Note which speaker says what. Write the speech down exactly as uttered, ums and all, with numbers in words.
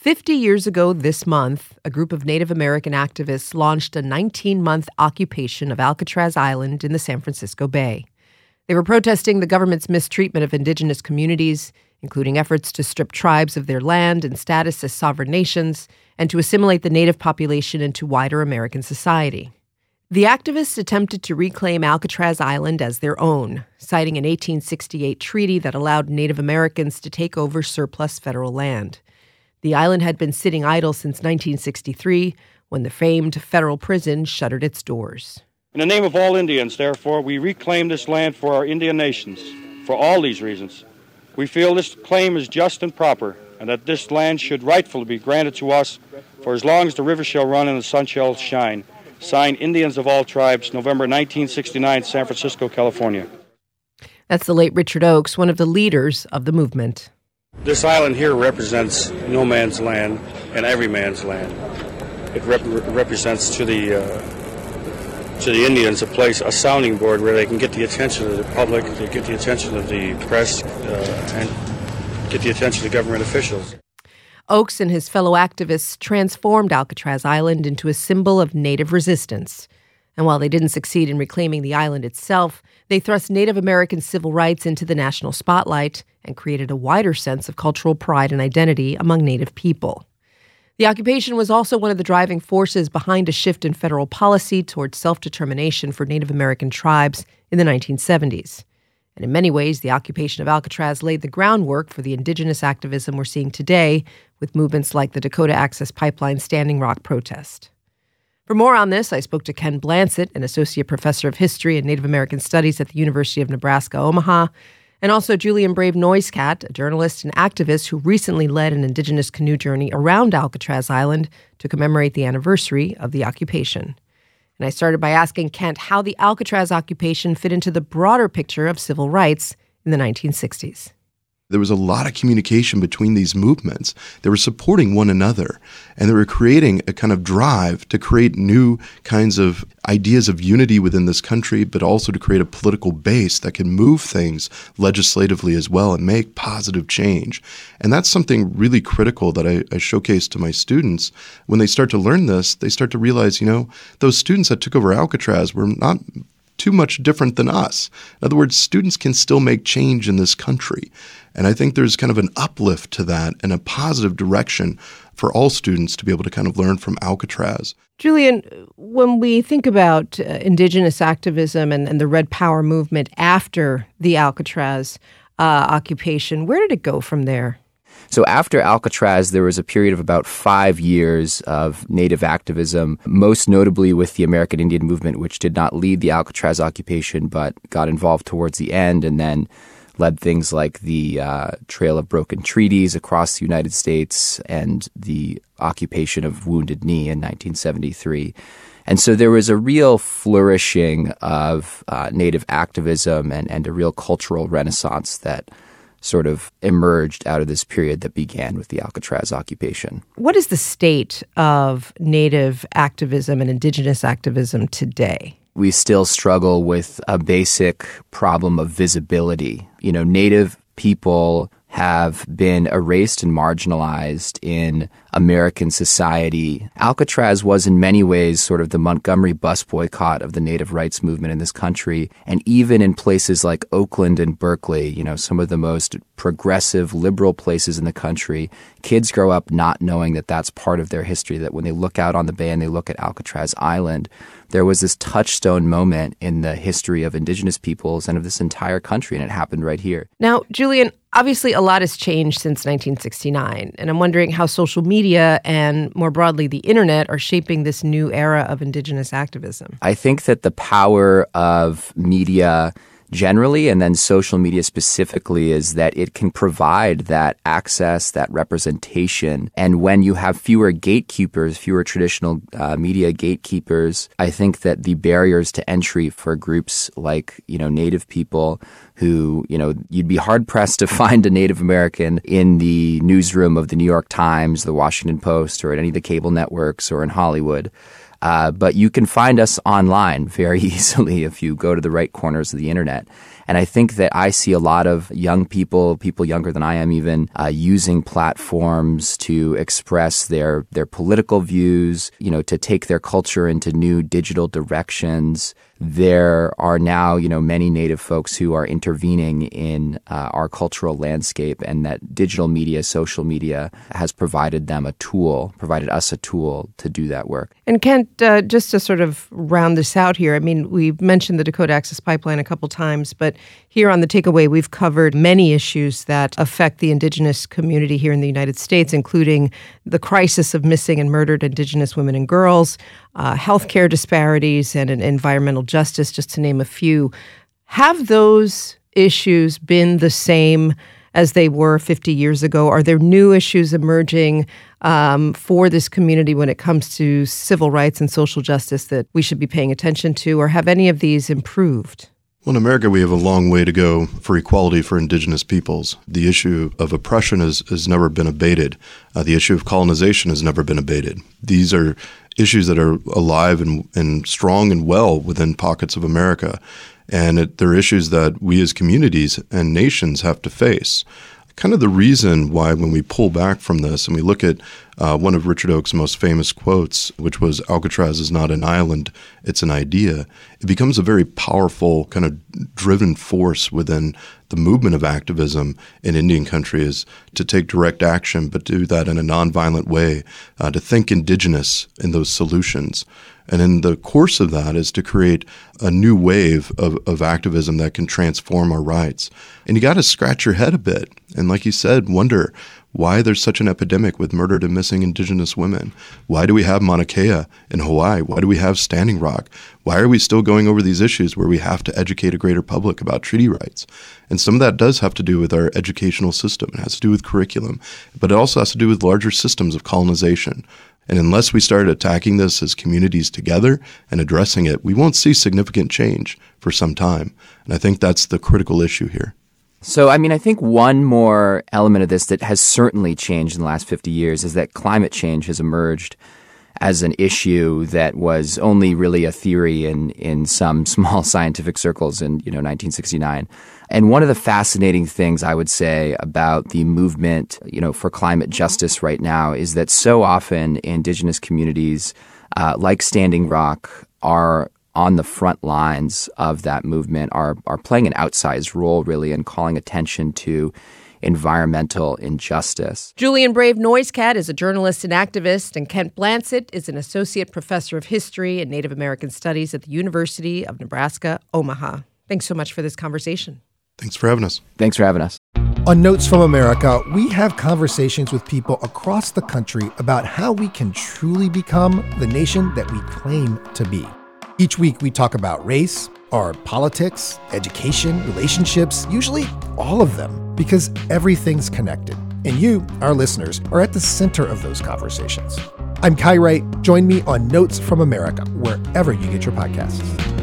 Speaker 1: Fifty years ago this month, a group of Native American activists launched a nineteen-month occupation of Alcatraz Island in the San Francisco Bay. They were protesting the government's mistreatment of indigenous communities, including efforts to strip tribes of their land and status as sovereign nations, and to assimilate the native population into wider American society. The activists attempted to reclaim Alcatraz Island as their own, citing an eighteen sixty-eight treaty that allowed Native Americans to take over surplus federal land. The island had been sitting idle since nineteen sixty-three, when the famed federal prison shuttered its doors.
Speaker 2: In the name of all Indians, therefore, we reclaim this land for our Indian nations. For all these reasons, we feel this claim is just and proper, and that this land should rightfully be granted to us for as long as the river shall run and the sun shall shine. Signed, Indians of all tribes, November nineteen sixty-nine, San Francisco, California.
Speaker 1: That's the late Richard Oakes, one of the leaders of the movement.
Speaker 2: This island here represents no man's land and every man's land. It rep- represents to the uh, to the Indians a place, a sounding board where they can get the attention of the public, they get the attention of the press, uh, and get the attention of government officials.
Speaker 1: Oakes and his fellow activists transformed Alcatraz Island into a symbol of Native resistance. And while they didn't succeed in reclaiming the island itself, they thrust Native American civil rights into the national spotlight and created a wider sense of cultural pride and identity among Native people. The occupation was also one of the driving forces behind a shift in federal policy towards self-determination for Native American tribes in the nineteen seventies. And in many ways, the occupation of Alcatraz laid the groundwork for the indigenous activism we're seeing today with movements like the Dakota Access Pipeline Standing Rock protest. For more on this, I spoke to Ken Blansett, an associate professor of history and Native American studies at the University of Nebraska, Omaha, and also Julian Brave Noiscat, a journalist and activist who recently led an indigenous canoe journey around Alcatraz Island to commemorate the anniversary of the occupation. And I started by asking Kent how the Alcatraz occupation fit into the broader picture of civil rights in the nineteen sixties.
Speaker 3: There was a lot of communication between these movements. They were supporting one another, and they were creating a kind of drive to create new kinds of ideas of unity within this country, but also to create a political base that can move things legislatively as well and make positive change. And that's something really critical that I, I showcase to my students. When they start to learn this, they start to realize, you know, those students that took over Alcatraz were not too much different than us. In other words, students can still make change in this country. And I think there's kind of an uplift to that and a positive direction for all students to be able to kind of learn from Alcatraz.
Speaker 1: Julian, when we think about uh, indigenous activism and, and the Red Power movement after the Alcatraz uh, occupation, where did it go from there?
Speaker 4: So after Alcatraz, there was a period of about five years of Native activism, most notably with the American Indian Movement, which did not lead the Alcatraz occupation, but got involved towards the end and then led things like the uh, Trail of Broken Treaties across the United States and the occupation of Wounded Knee in nineteen seventy-three. And so there was a real flourishing of uh, Native activism and, and a real cultural renaissance that sort of emerged out of this period that began with the Alcatraz occupation.
Speaker 1: What is the state of Native activism and indigenous activism today?
Speaker 4: We still struggle with a basic problem of visibility. You know, Native people have been erased and marginalized in American society. Alcatraz was in many ways sort of the Montgomery bus boycott of the Native rights movement in this country. And even in places like Oakland and Berkeley, you know, some of the most progressive, liberal places in the country, kids grow up not knowing that that's part of their history, that when they look out on the bay and they look at Alcatraz Island, there was this touchstone moment in the history of indigenous peoples and of this entire country, and it happened right here.
Speaker 1: Now, Julian, obviously a lot has changed since nineteen sixty-nine, and I'm wondering how social media and more broadly the internet are shaping this new era of indigenous activism.
Speaker 4: I think that the power of media generally, and then social media specifically, is that it can provide that access, that representation. And when you have fewer gatekeepers, fewer traditional uh, media gatekeepers, I think that the barriers to entry for groups like, you know, Native people who, you know, you'd be hard-pressed to find a Native American in the newsroom of the New York Times, the Washington Post, or at any of the cable networks or in Hollywood. Uh, but you can find us online very easily if you go to the right corners of the internet. And I think that I see a lot of young people, people younger than I am even, uh, using platforms to express their their political views, you know, to take their culture into new digital directions. There are now, you know, many Native folks who are intervening in uh, our cultural landscape, and that digital media, social media has provided them a tool, provided us a tool to do that work.
Speaker 1: And Kent, uh, just to sort of round this out here, I mean, we've mentioned the Dakota Access Pipeline a couple times, but here on The Takeaway, we've covered many issues that affect the Indigenous community here in the United States, including the crisis of missing and murdered Indigenous women and girls, uh, healthcare disparities, and, and environmental justice, just to name a few. Have those issues been the same as they were fifty years ago? Are there new issues emerging um, for this community when it comes to civil rights and social justice that we should be paying attention to, or have any of these improved?
Speaker 3: Well, in America, we have a long way to go for equality for Indigenous peoples. The issue of oppression has, has never been abated. Uh, the issue of colonization has never been abated. These are issues that are alive and, and strong and well within pockets of America. And it, they're issues that we as communities and nations have to face. Kind of the reason why when we pull back from this and we look at uh, one of Richard Oakes' most famous quotes, which was, "Alcatraz is not an island, it's an idea," it becomes a very powerful kind of driven force within the movement of activism in Indian country, is to take direct action, but do that in a nonviolent way, uh, to think indigenous in those solutions. And in the course of that is to create a new wave of, of activism that can transform our rights. And you got to scratch your head a bit. And like you said, wonder why there's such an epidemic with murdered and missing Indigenous women. Why do we have Mauna Kea in Hawaii? Why do we have Standing Rock? Why are we still going over these issues where we have to educate a greater public about treaty rights? And some of that does have to do with our educational system. It has to do with curriculum, but it also has to do with larger systems of colonization. And unless we start attacking this as communities together and addressing it, we won't see significant change for some time. And I think that's the critical issue here.
Speaker 4: So, I mean, I think one more element of this that has certainly changed in the last fifty years is that climate change has emerged as an issue that was only really a theory in, in some small scientific circles in, you know, nineteen sixty-nine. And one of the fascinating things I would say about the movement, you know, for climate justice right now is that so often Indigenous communities, uh, like Standing Rock, are on the front lines of that movement, are are playing an outsized role really in calling attention to environmental injustice.
Speaker 1: Julian Brave Noisecat is a journalist and activist, and Kent Blancett is an associate professor of history and Native American studies at the University of Nebraska, Omaha. Thanks so much for this conversation.
Speaker 3: Thanks for having us.
Speaker 4: Thanks for having us.
Speaker 5: On Notes from America, we have conversations with people across the country about how we can truly become the nation that we claim to be. Each week, we talk about race, our politics, education, relationships, usually all of them, because everything's connected. And you, our listeners, are at the center of those conversations. I'm Kai Wright. Join me on Notes from America, wherever you get your podcasts.